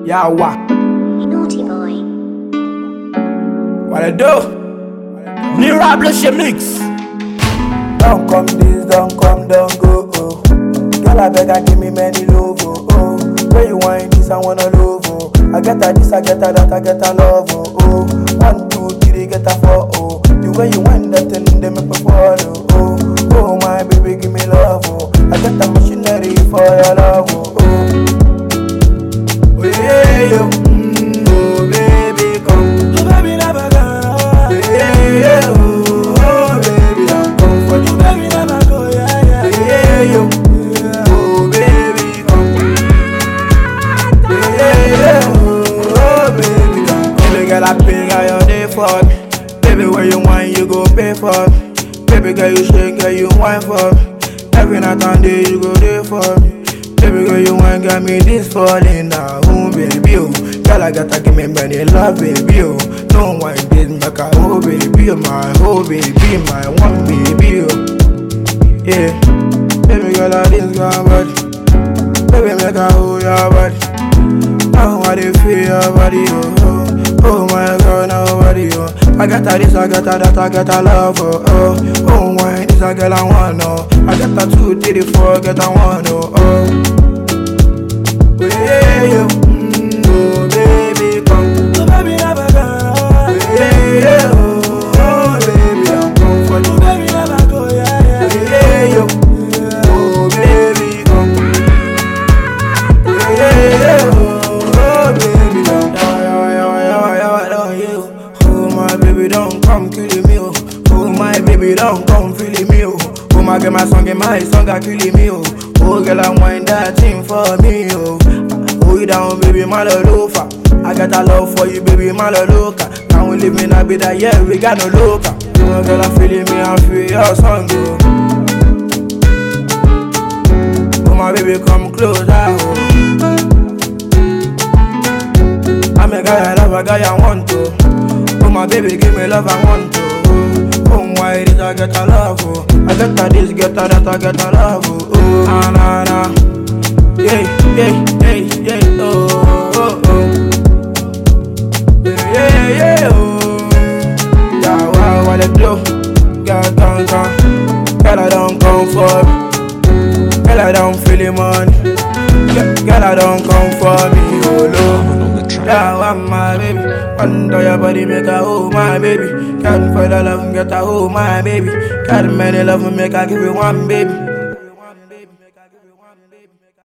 Yawa. Naughty boy. What I do? New Revolution mix. Don't come this, don't come, don't go. Oh. Girl, I beg, give me many love. Oh, oh. Where you want this, I wanna love. Oh. I get a this, I get a that, I get a love. Oh, oh. 1, 2, 3, get a 4. Oh, the way you want that thing, they make me follow. Oh, oh, my baby, give me love. Oh, I get a machinery for your love. Oh, oh, yeah, yo. Oh, baby, come. Oh, baby, never go. Yeah, yeah, oh, baby, don't come for you, baby, never go. Yeah, yeah, yeah, yo. Oh, baby, come. Yeah, yeah, oh, baby, come. Baby, girl, I pay all your day for me. Baby, where you want, you go pay for me. Baby, girl, you shake, girl, you wine for me. Every night and day, you go there for me. Baby, girl, you want, got me this falling down, baby, oh. Girl, I gotta give me many love, baby, oh. No one this back, oh, baby, oh, my whole baby, my one baby, oh. Yeah, baby, girl, I this girl, body. Baby, make her hold your body. Now I dey feel your body, oh, oh. Oh my girl, nobody, oh. I got a this, I got a that, I got a love, oh, oh. Oh, why this a girl I want, oh. I got a 2, 3, 4, get a 1, oh, oh. Yeah, yeah, oh, baby, come. Oh, baby, never go. Yeah, yeah, oh, baby, I'm come for you. Baby, never go, yeah, yeah, yeah, yeah. Oh, baby, come. Yeah, yeah, oh, baby, come. Oh, my baby, don't come killing me, oh. Oh, my baby, don't come feeling me, oh. Oh, my girl, my song are killing me, oh. Oh, girl, I want that thing for me, oh. Hold you down, baby, my lofa. I got a love for you, baby, my loca. Now we live in a bit of yeah, we got no loca. Oh, girl, I feel me, I feel your song, oh. Oh, my baby, come closer, oh. I'm a guy I love, a guy I want to. Oh, my baby, give me love, I want to. Oh, why did I get a love, oh. I get a this, get a that, I get a love, oh. Oh, na, na. Yeah, yeah, yeah, yeah, oh, oh, oh. Yeah, yeah, oh. Yeah, wow, what it do? Girl, come. Girl, I don't come for me. Girl, I don't feel the money. Girl, I don't come for me, oh, Lord. Yeah, I'm my baby. Under your body, make a oh my baby. Can't find the love, get a oh my baby. Got many love, make I give you one baby.